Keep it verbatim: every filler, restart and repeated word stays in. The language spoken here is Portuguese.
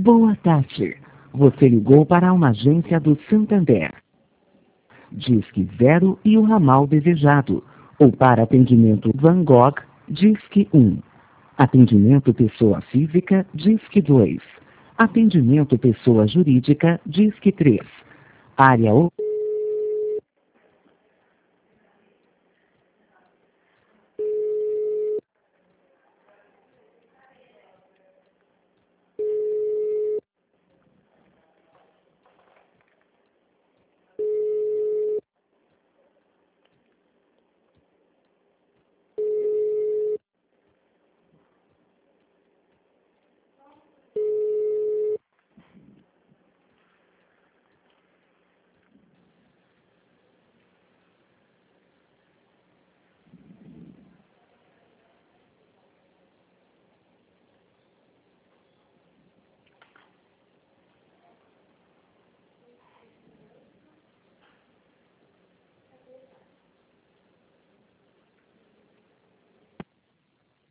Boa tarde. Você ligou para uma agência do Santander. Disque zero e o ramal desejado. Ou para atendimento Van Gogh, Disque um. Atendimento pessoa física, Disque dois. Atendimento pessoa jurídica, Disque três. Área O...